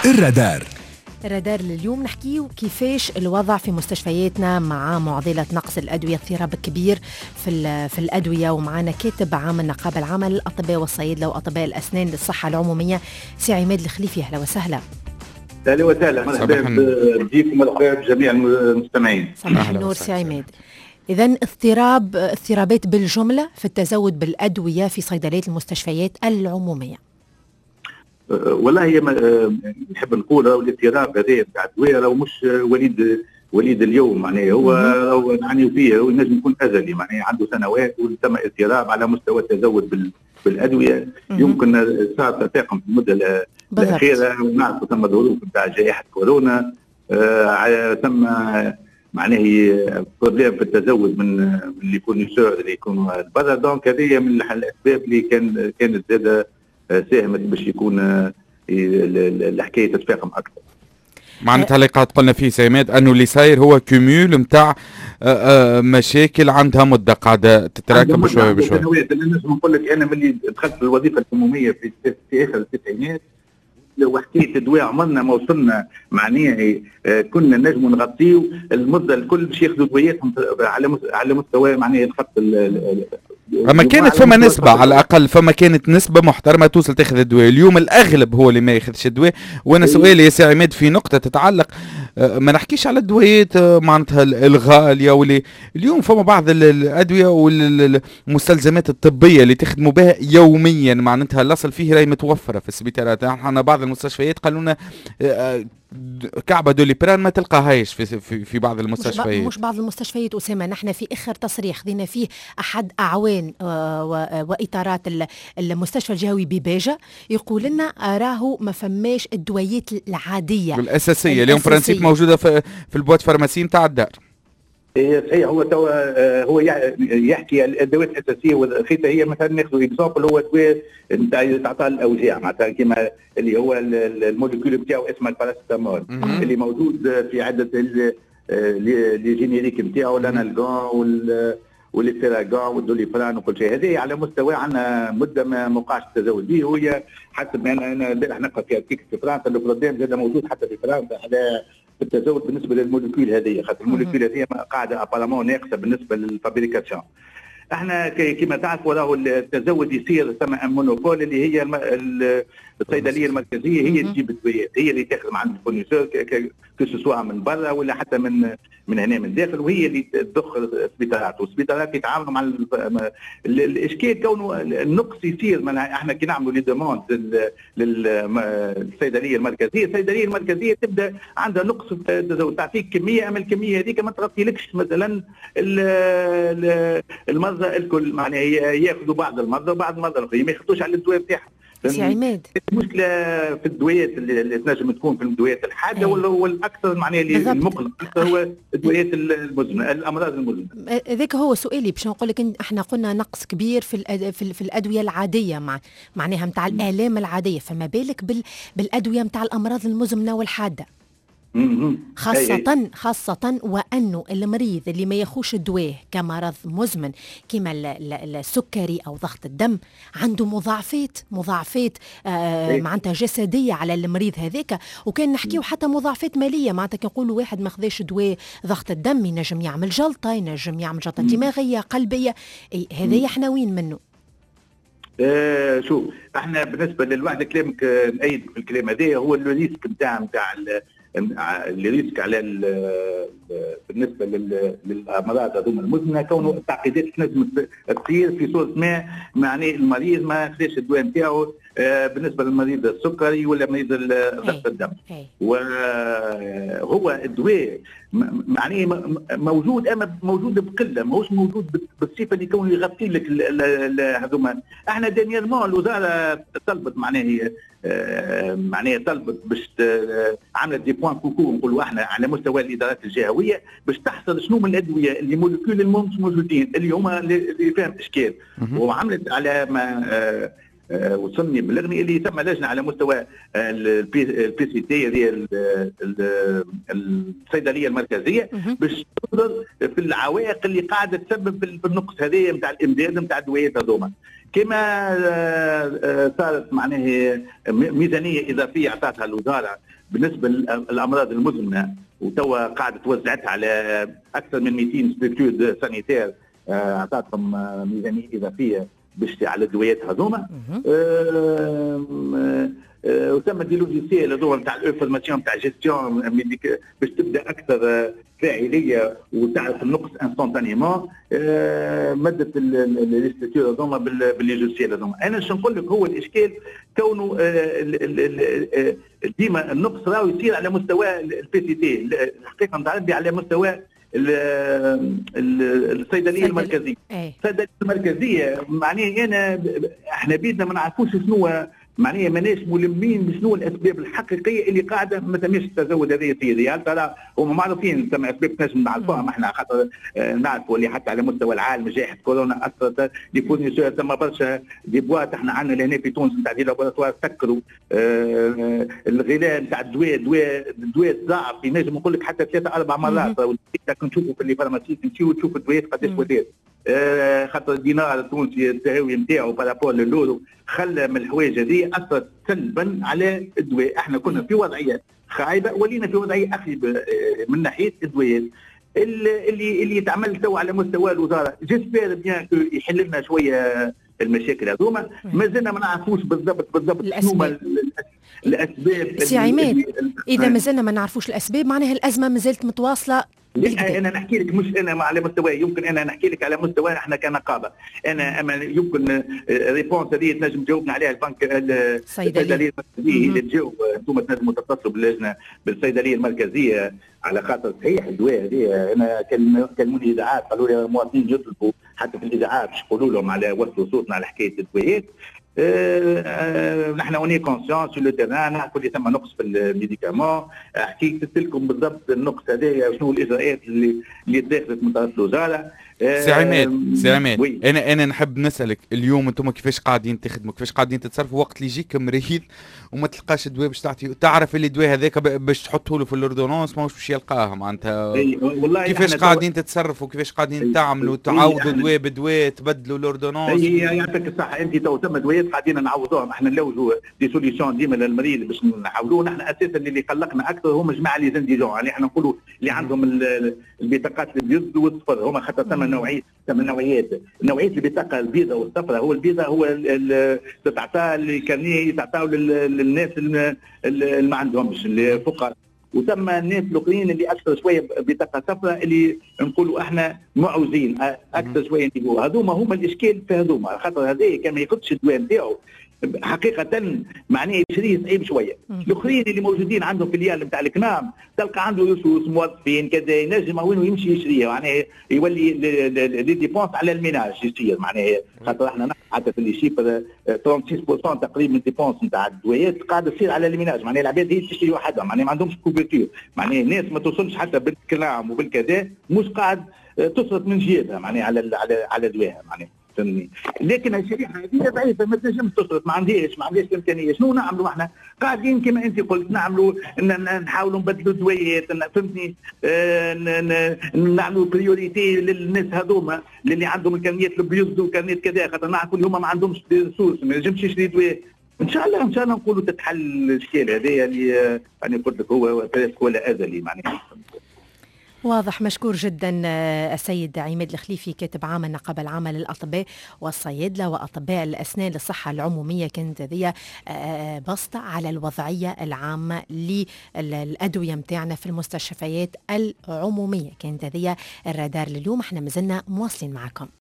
الرادار لليوم نحكيه كيفاش الوضع في مستشفياتنا مع معضلة نقص الأدوية، اضطراب كبير في الأدوية. ومعنا كاتب عام النقابة العامة للأطباء والصيادلة وأطباء الأسنان للصحة العمومية سي عماد الخليفي. أهلا وسهلا. اهلا وسهلا، مرحبا بكم ومرحبا بجميع المستمعين. صباح النور سي عماد. إذن اضطرابات بالجملة في التزود بالأدوية في صيدليات المستشفيات العمومية. والله نحب نقول الاضطراب هذا بتاع الادويه راهو مش وليد اليوم، معناها هو نعني فيه، هو ينجم يكون ازلي، معناها عنده سنوات وتم اضطراب على مستوى التزود بالادويه. يمكن صار تفاقم في المده الاخيره، ونعرفوا ثم ظروف نتاع جائحه كورونا، ثم معناه بروبليم في التزود من اللي يكونوا اللي يكونوا برا. دونك هذه من الاسباب اللي كانت زاده ساهمت باش يكون الحكايه تتفاقم اكثر. معناتها اللي قاعد قلنا فيه سيماد انه اللي صاير هو كوميول نتاع مشاكل عندها مده قاعده تتراكم بشويه بشويه. نجم نقول لك انا ملي دخلت في الوظيفه العموميه في اخر التسعينات، وحكيت الدواء عمرنا ما وصلنا معناها كنا نجم نغطيو المده الكل باش ياخذوا دواياتهم على مستوى معناها الخط. اما كانت فما نسبه على الاقل، فما كانت نسبه محترمه توصل تاخذ الدواء. اليوم الاغلب هو اللي ما ياخذش الدواء. وانا سؤالي يا سي عماد في نقطه تتعلق، ما نحكيش على الدويات معناتها الغاليه، واللي اليوم فما بعض الادويه والمستلزمات الطبيه اللي تخدموا بها يوميا، معناتها الاصل فيه راهي متوفره في السبيطارات. احنا بعض المستشفيات قالوا لنا كعبة دوليبران ما تلقاهاش في بعض المستشفيات. مش بعض المستشفيات أسامة، نحن في آخر تصريح خذينا فيه أحد أعوان وإطارات المستشفى الجهوي بباجة يقول لنا راهو ما فماش الدويات العادية الأساسية اليوم برانسيب موجودة في البوات فارماسي نتاع الدار. صحيح. هو يحكي الادوات الاساسيه والخيطه. هي مثلا ناخذ اكزامبل، هو دواء نتاع تعطى الاوجاع معناتها كيما اللي هو الموليكول نتاعو اسمه الباراسيتامول، اللي موجود في عده لي جينيريك نتاعو الانالغون والفيراغون والدوليبران وكل شيء. هذه على مستوى عندنا مده ما وقعش التزود به. وهي حسب انا امبارح نقرا في ارتيكل في فرنسا، البروبليم زاد موجود حتى في فرنسا على التزود بالنسبه للموليكول هذه، خاطر الموليكول هذه قاعده ابارامون ناقصه بالنسبه للفابريكاسيون. احنا كما تعرفوا راهو التزود يصير ثم مونوبول، اللي هي الصيدليه المركزيه هي اللي تجيب الدويات، هي اللي تاخذ عند الفورنيسور كسوا من برا ولا حتى من هنا من الداخل، وهي اللي تضخ السبيطارات، والسبيطارات يتعاملوا مع الاشكال كونه النقص يصير. احنا كي نعملوا لي دوموند للصيدليه المركزيه، الصيدليه المركزيه تبدا عندها نقص في التزود، تعطيك كميه، اما الكميه هذيك ما تغطيلكش مثلا المرضى الكل، معناها ياخذوا بعض المرضى وبعض المرضى الاخرين ما ياخذوش على الدواء بتاعهم. سي عماد، المشكله في الدويات اللي تنجم تكون في الدويات الحاده والاكثر معناها اللي المقلق اكثر هو الدويات المزمنه، الامراض المزمنه. ذاك هو سؤالي باش نقول لك. احنا قلنا نقص كبير في الادويه العاديه، معناها نتاع الالام العاديه، فما بالك بالادويه نتاع الامراض المزمنه والحاده، خاصة وأنه المريض اللي ما ياخوش الدواء كمرض مزمن كما السكري أو ضغط الدم عنده مضاعفات معناتها جسدية على المريض هذاك. وكان نحكيو حتى مضاعفات مالية، معناتها كنقولوا واحد ما خذاش دواء ضغط الدم ينجم يعمل جلطة، ينجم يعمل جلطة دماغية قلبية. هذا احنا وين منه؟ شوف، احنا بالنسبة للواحد كلامك نأيد في الكلام هذا، هو الريسك نتاع الريسك على بالنسبه للامراض هذوما المزمنه، كونه التعقيدات تنجم تصير في صوره ما، معناه المريض ما خداش الدواء نتاعو بالنسبه للمريض السكري ولا مريض ضغط الدم، وهو الدواء معناه موجود، اما موجود بقله، ماهوش موجود بالصفه اللي كونه يغطي لك هذوما. احنا دانييرمون الوزاره طلبت معناها طلبت باش عملت دي بوان كوكو نقولوا احنا على مستوى الادارات الجهويه باش تحصل شنو من الادويه اللي مولكيول المومس موجودين اللي هما اللي فيهم اشكال، وعملت على ما وصلني بلغني اللي ثم لجنه على مستوى البي سي تي هذه الصيدليه المركزيه باش تنظر في العوائق اللي قاعده تسبب في النقص هذايا نتاع الامداد نتاع الدويات هذوما. كما صارت معناه ميزانيه اضافيه اعطتها الوزاره بالنسبه للامراض المزمنه، وتوا قاعده توزعتها على اكثر من 200 ستركتور سانيتير، اعطتهم ميزانيه اضافيه باش على الدويات هذوما. وتم دي لوجيسيال هذوما نتاع الانفورماسيون نتاع جيستيون باش تبدا اكثر فاعليه وتعرف النقص انستونتانيمون. مدت لي ستركتور هذوما باللوجيسيال هذوما. انا شنو نقول لك هو الاشكال كونه ديما النقص راهو يصير على مستوى البي سي تي، الحقيقه نتاع على مستوى الصيدليه المركزيه. الصيدليه المركزيه معناها احنا بيدنا ما نعرفوش شنو معناها ماناش ملمين بشنو الاسباب الحقيقيه اللي قاعده ما تمش التزود هذا يصير. يعني ترى هما معروفين ثم اسباب تنجم نعرفوها احنا خاطر نعرفوا اللي حتى على مستوى العالم جائحه كورونا اثرت لي فورنيسور، ثم برشا دي بواط احنا عندنا لهنا في تونس نتاع دي لابوراتوار سكروا الغلاء نتاع الدواء ضاعف، ينجم نقول لك حتى 3-4 مرات. نشوفوا في اللي فارماسيست نمشيو تشوفوا الدواء قداش ولات، خاطر الدينار التونسي التهاوي نتاعو بارابور للورو خلى من الحوايج هذه اثرت سلبا على الدواء. احنا كنا في وضعيه خايبه، ولينا في وضعيه اخيبه من ناحيه الدواء اللي يتعمل تو على مستوى الوزاره. جيسبير بيان يحل لنا شويه المشاكل هذوما. ما زلنا ما نعرفوش بالضبط شنو الاسباب. سي عماد، اذا ما زلنا ما نعرفوش الاسباب معناها الازمه ما زالت متواصله. انا نحكي لك مش انا على مستوى، يمكن انا نحكي لك على مستوى احنا كنقابه. اما يمكن ريبونس هذه تنجم تجاوبنا عليها البنك الصيدليه المركزيه اللي تجاوب. انتم تنجموا تتصلوا باللجنه بالصيدليه المركزيه على خاطر صحيح الدواء هذه. انا كلموني اذاعات قالوا لي المواطنين يطلبوا حتى في الاذاعات باش يقولوا لهم على وصلوا صوتنا على حكايه الدوايات. نحن اوني كونسيون سو لو تيران، نعرفوا اللي ثم نقص في الميديكامون. حكيت لكم بالضبط النقص هذايا شنو الاجراءات اللي داخلت من طرف الوزاره. سي عماد انا نحب نسالك اليوم انتم كيفاش قاعدين تخدموا، كيفاش قاعدين تتصرفوا وقت اللي يجيك مريض وما تلقاش الدواء باش تعطيه، تعرف اللي الدواء هذاك باش تحطه له في الاوردونونس ماهوش باش يلقاه معناتها. كيفاش قاعدين تتصرفوا، كيفاش قاعدين تعملوا تعاودوا دواء بدواء تبدلوا الاوردونونس؟ يعطيك الصحه. انت تو ثم دوايات قاعدين نعوضوهم، احنا نلوجوا دي سوليسيون ديما للمريض باش نحاولوه. نحن اساسا اللي قلقنا اكثر هما جماعه لي زنديجون، يعني احنا نقولوا اللي عندهم البطاقات البيض والصفر، هما خاطر ثم نوعيات البطاقه البيضاء والصفراء. هو البيضاء هو تعطى الكارنيه تعطاه للناس اللي ما عندهمش الفقراء، وثم الناس الاخرين اللي اكثر شويه بطاقه صفراء اللي نقولوا احنا معوزين اكثر شويه. هذوما هما الاشكال في هذوما، خاطر هذا كان ما ياخذش الدواء نتاعو حقيقه معناه يشريه صعيب شويه. الاخرين اللي موجودين عندهم فيليال نتاع الكنام تلقى عنده لصوص موظفين كذا ينجم وين يمشي يشريه، معناه يولي لي ديبونس على الميناج يصير معناه. خاطر احنا حتى في لي شيفر 36% تقريبا من ديبونس نتاع الدويات قاعده تصير على الميناج، معناه العباد هي تشتري وحدها، معناه ما عندهمش كوفرتور، معناه الناس ما توصلش حتى بالكلام وبالكذا مش قاعد تصرف من جيبها معناه على دواها معناه. لكن الشريحه هذه ضعيفه ما تنجمش تصرف، ما عندهاش الامكانيه. شنو نعملوا احنا؟ قاعدين كما انت قلت نعملوا نحاولوا نبدلوا دويات، فهمتني؟ نعملوا بريوريتي للناس هذوما اللي عندهم امكانيات البيوت وامكانيات كذا، خاطر نعرفوا اللي هما ما عندهمش ريسورس ما ينجمش يشري دواء. ان شاء الله نقولوا تتحل الاشكال هذايا اللي انا قلت لك هو ولا ازلي معناها. واضح. مشكور جدا السيد عماد الخليفي، كاتب عام النقابة العامة للأطباء والصيادلة وأطباء الأسنان للصحة العمومية. كانت هذه بسطة على الوضعية العامة للأدوية متاعنا في المستشفيات العمومية. كانت هذه الرادار لليوم، احنا مازلنا مواصلين معكم.